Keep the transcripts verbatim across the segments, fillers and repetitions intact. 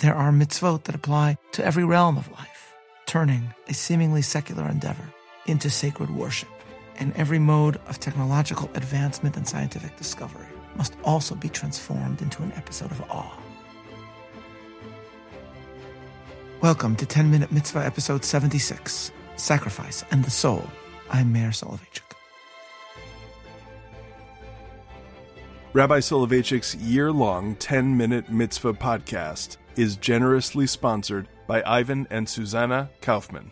there are mitzvot that apply to every realm of life, turning a seemingly secular endeavor into sacred worship. And every mode of technological advancement and scientific discovery must also be transformed into an episode of awe. Welcome to ten minute Mitzvah episode seventy-six, Sacrifice and the Soul. I'm Meir Soloveichik. Rabbi Soloveitchik's year-long ten minute Mitzvah podcast is generously sponsored by Ivan and Susanna Kaufman.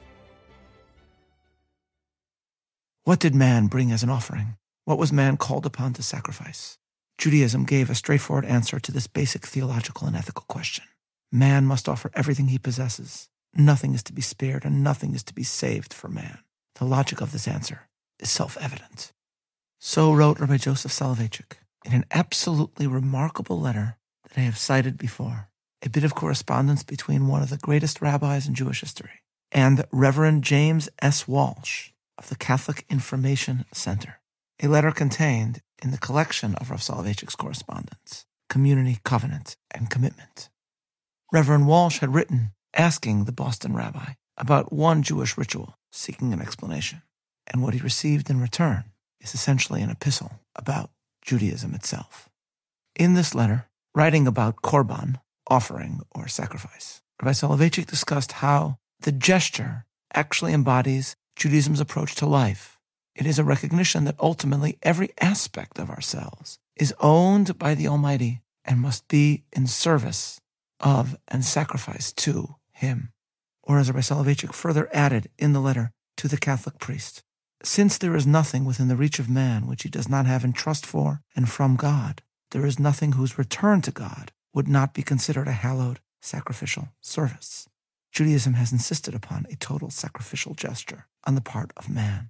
What did man bring as an offering? What was man called upon to sacrifice? Judaism gave a straightforward answer to this basic theological and ethical question. Man must offer everything he possesses. Nothing is to be spared and nothing is to be saved for man. The logic of this answer is self-evident. So wrote Rabbi Joseph Soloveitchik in an absolutely remarkable letter that I have cited before, a bit of correspondence between one of the greatest rabbis in Jewish history and Reverend James S. Walsh of the Catholic Information Center, a letter contained in the collection of Rav Soloveitchik's correspondence, Community, Covenant, and Commitment. Reverend Walsh had written asking the Boston rabbi about one Jewish ritual, seeking an explanation, and what he received in return is essentially an epistle about Judaism itself. In this letter, writing about korban, offering or sacrifice, Rabbi Soloveitchik discussed how the gesture actually embodies Judaism's approach to life. It is a recognition that ultimately every aspect of ourselves is owned by the Almighty and must be in service of and sacrificed to Him. Or as Rabbi Soloveitchik further added in the letter to the Catholic priest, since there is nothing within the reach of man which he does not have in trust for and from God, there is nothing whose return to God would not be considered a hallowed sacrificial service. Judaism has insisted upon a total sacrificial gesture on the part of man.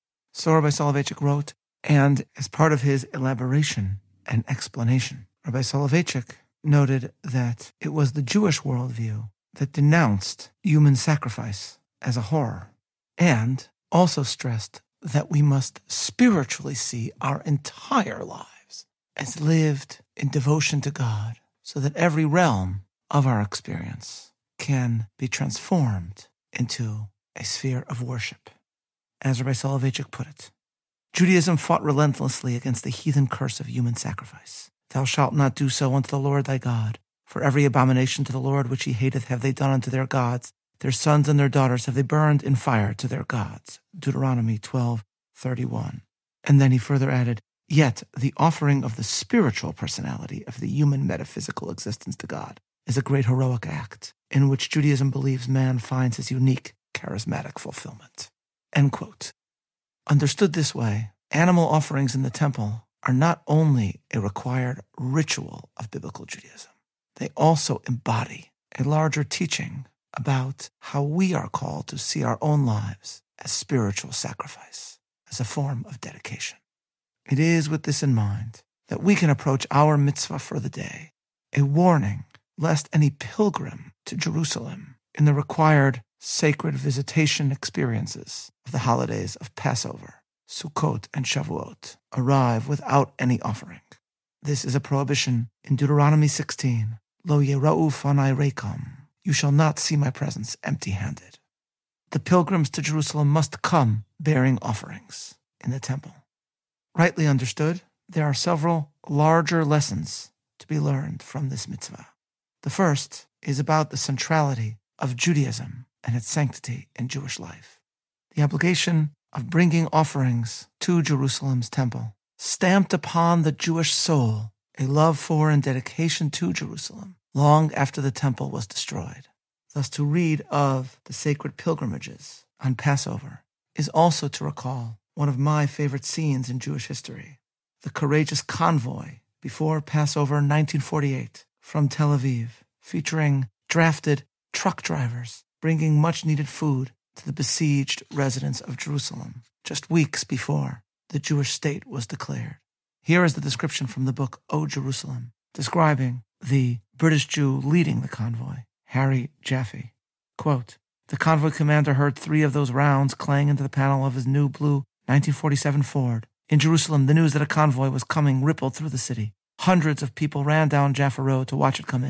So Rabbi Soloveitchik wrote, and as part of his elaboration and explanation, Rabbi Soloveitchik noted that it was the Jewish worldview that denounced human sacrifice as a horror, and also stressed that we must spiritually see our entire lives as lived in devotion to God, so that every realm of our experience can be transformed into a sphere of worship. As Rabbi Soloveitchik put it, Judaism fought relentlessly against the heathen curse of human sacrifice. Thou shalt not do so unto the Lord thy God. For every abomination to the Lord which he hateth have they done unto their gods. Their sons and their daughters have they burned in fire to their gods. Deuteronomy twelve thirty-one. And then he further added, yet the offering of the spiritual personality of the human metaphysical existence to God is a great heroic act in which Judaism believes man finds his unique charismatic fulfillment. End quote. Understood this way, animal offerings in the temple are not only a required ritual of biblical Judaism, they also embody a larger teaching about how we are called to see our own lives as spiritual sacrifice, as a form of dedication. It is with this in mind that we can approach our mitzvah for the day, a warning lest any pilgrim to Jerusalem in the required sacred visitation experiences of the holidays of Passover, Sukkot, and Shavuot arrive without any offering. This is a prohibition in Deuteronomy sixteen, Lo yera'u fanai reikam, you shall not see my presence empty-handed. The pilgrims to Jerusalem must come bearing offerings in the temple. Rightly understood, there are several larger lessons to be learned from this mitzvah. The first is about the centrality of Judaism and its sanctity in Jewish life. The obligation of bringing offerings to Jerusalem's temple stamped upon the Jewish soul a love for and dedication to Jerusalem long after the temple was destroyed. Thus, to read of the sacred pilgrimages on Passover is also to recall one of my favorite scenes in Jewish history, the courageous convoy before Passover nineteen forty-eight from Tel Aviv, featuring drafted truck drivers bringing much-needed food to the besieged residents of Jerusalem just weeks before the Jewish state was declared. Here is the description from the book O Jerusalem, describing the British Jew leading the convoy, Harry Jaffe. Quote, the convoy commander heard three of those rounds clang into the panel of his new blue nineteen forty-seven Ford. In Jerusalem, the news that a convoy was coming rippled through the city. Hundreds of people ran down Jaffa Road to watch it come in.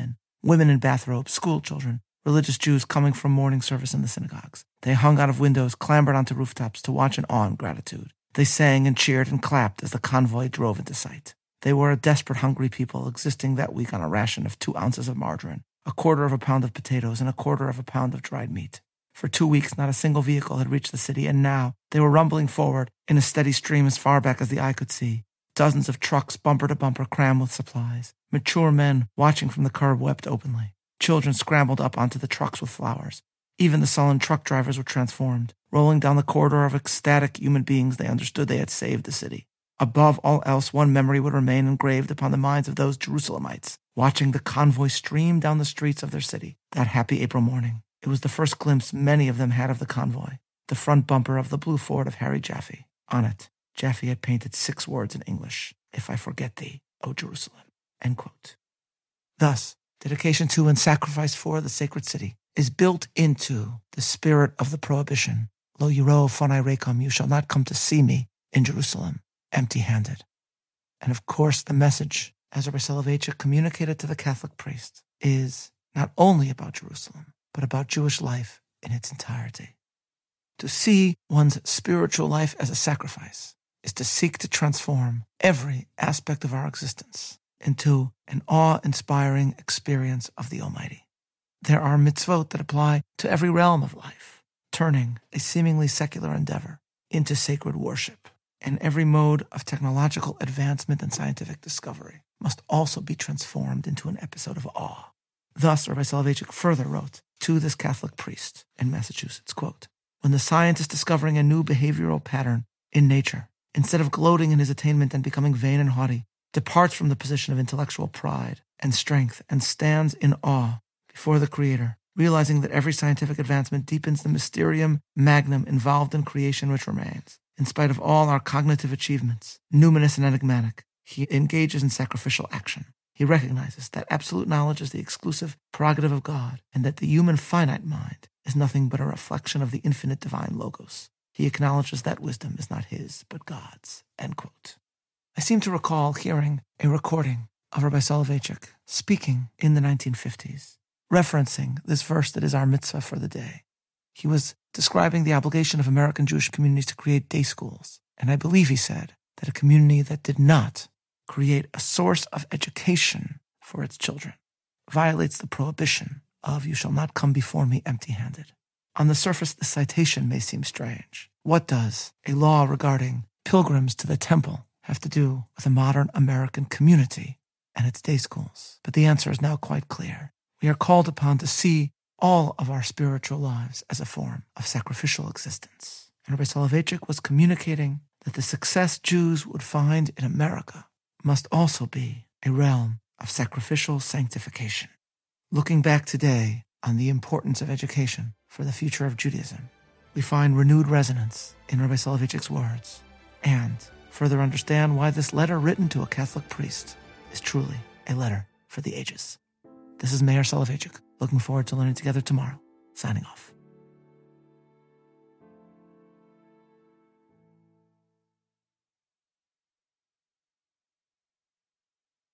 women in bathrobes, school children, religious Jews coming from morning service in the synagogues. They hung out of windows, clambered onto rooftops to watch in awe and gratitude. They sang and cheered and clapped as the convoy drove into sight. They were a desperate, hungry people existing that week on a ration of two ounces of margarine, a quarter of a pound of potatoes, and a quarter of a pound of dried meat. For two weeks, not a single vehicle had reached the city, and now they were rumbling forward in a steady stream as far back as the eye could see. Dozens of trucks, bumper to bumper, crammed with supplies. Mature men, watching from the curb, wept openly. Children scrambled up onto the trucks with flowers. Even the sullen truck drivers were transformed. Rolling down the corridor of ecstatic human beings, they understood they had saved the city. Above all else, one memory would remain engraved upon the minds of those Jerusalemites, watching the convoy stream down the streets of their city that happy April morning. It was the first glimpse many of them had of the convoy, the front bumper of the blue Ford of Harry Jaffe. On it, Jaffe had painted six words in English, "If I forget thee, O Jerusalem." End quote. Thus, dedication to and sacrifice for the sacred city is built into the spirit of the prohibition. Lo yiro phonai rekum, you shall not come to see me in Jerusalem empty-handed. And of course, the message, as Rabbi Soloveitchik communicated to the Catholic priest, is not only about Jerusalem, but about Jewish life in its entirety. To see one's spiritual life as a sacrifice is to seek to transform every aspect of our existence into an awe-inspiring experience of the Almighty. There are mitzvot that apply to every realm of life, turning a seemingly secular endeavor into sacred worship. And every mode of technological advancement and scientific discovery must also be transformed into an episode of awe. Thus, Rabbi Soloveitchik further wrote to this Catholic priest in Massachusetts, quote, "When the scientist discovering a new behavioral pattern in nature, instead of gloating in his attainment and becoming vain and haughty, departs from the position of intellectual pride and strength and stands in awe before the Creator, realizing that every scientific advancement deepens the mysterium magnum involved in creation which remains. In spite of all our cognitive achievements, numinous and enigmatic, he engages in sacrificial action. He recognizes that absolute knowledge is the exclusive prerogative of God, and that the human finite mind is nothing but a reflection of the infinite divine logos. He acknowledges that wisdom is not his, but God's." End quote. I seem to recall hearing a recording of Rabbi Soloveitchik speaking in the nineteen fifties, referencing this verse that is our mitzvah for the day. He was describing the obligation of American Jewish communities to create day schools, and I believe he said that a community that did not create a source of education for its children violates the prohibition of "you shall not come before me empty-handed." On the surface, the citation may seem strange. What does a law regarding pilgrims to the temple have to do with a modern American community and its day schools? But the answer is now quite clear. We are called upon to see all of our spiritual lives as a form of sacrificial existence. And Rabbi Soloveitchik was communicating that the success Jews would find in America must also be a realm of sacrificial sanctification. Looking back today on the importance of education for the future of Judaism, we find renewed resonance in Rabbi Soloveitchik's words and further understand why this letter written to a Catholic priest is truly a letter for the ages. This is Meir Soloveitchik, looking forward to learning together tomorrow. Signing off.